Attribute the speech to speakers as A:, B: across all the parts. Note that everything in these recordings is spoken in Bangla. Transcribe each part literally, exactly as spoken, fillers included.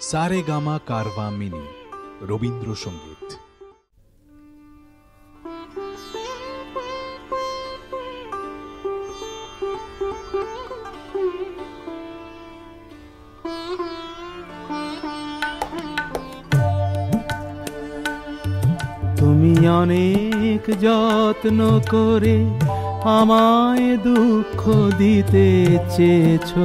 A: সারেগামা কারভা মিনি রবীন্দ্রসঙ্গীত।
B: তুমি অনেক যত্ন করে আমায় দুঃখ দিতে চেয়েছো,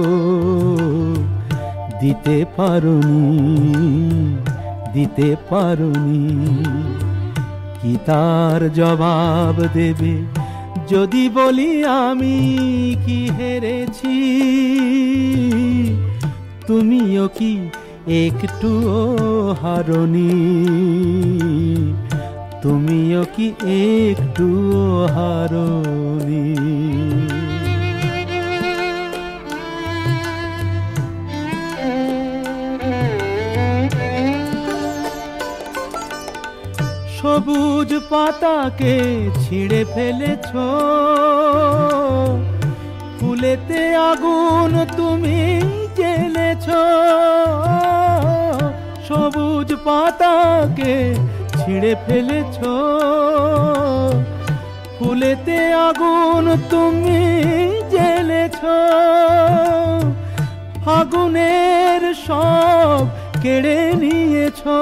B: দিতে পারোনি, দিতে পারোনি। কি তার জবাব দেবে যদি বলি আমি কি হেরেছি? তুমিও কি একটুও হারোনি? তুমিও কি একটুও হারোনি? সবুজ পাতাকে ছিঁড়ে ফেলেছো, ফুলেতে আগুন তুমি জ্বেলেছো। সবুজ পাতাকে ছিঁড়ে ফেলেছো, ফুলেতে আগুন তুমি জ্বেলেছো। ফাগুনের সব কেড়ে নিয়েছো,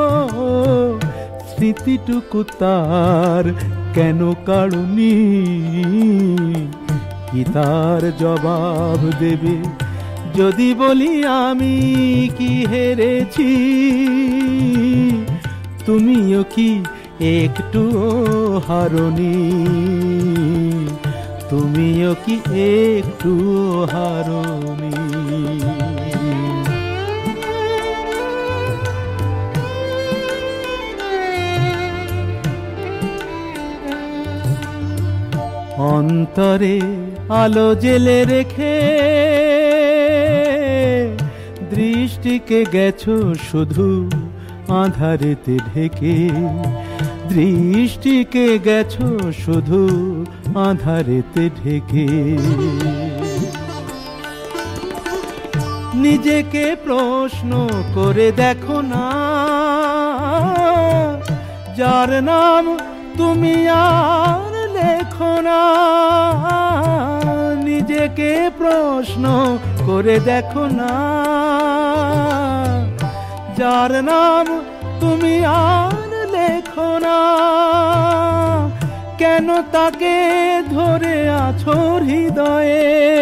B: স্মৃতিটুকু তার কেন কাড়ুনি? কি তার জবাব দেবে যদি বলি আমি কি হেরেছি? তুমিও কি একটুও হারোনি? তুমিও কি একটুও হারোনি? অন্তরে আলো জেলে রেখে দৃষ্টিকে গেছো শুধু আঁধারেতে ঢেকে। দৃষ্টিকে গেছো শুধু আঁধারেতে ঢেকে। নিজেকে প্রশ্ন করে দেখো না, যার নাম তুমি আর লেখো না। নিজেকে প্রশ্ন করে দেখো না, যার নাম তুমি আর লেখো না। কেন তাকে ধরে আছো হৃদয়ে?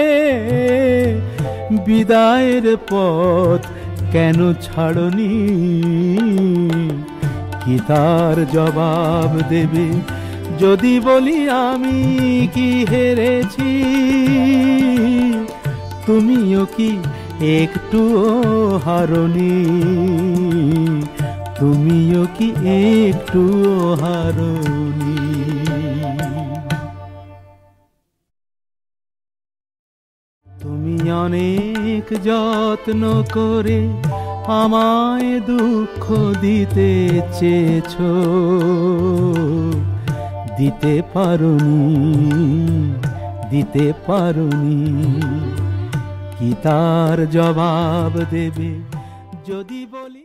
B: বিদায়ের পথ কেন ছাড়নি? কি তার জবাব দেবে যদি বলি আমি কি হেরেছি? তুমিও কি একটুও হারোনি? তুমিও কি একটুও হারোনি? তুমি অনেক যত্ন করে আমায় দুঃখ দিতে চেয়েছো, দিতে পারোনি, দিতে পারোনি। কি তার জবাব দেবে যদি বলি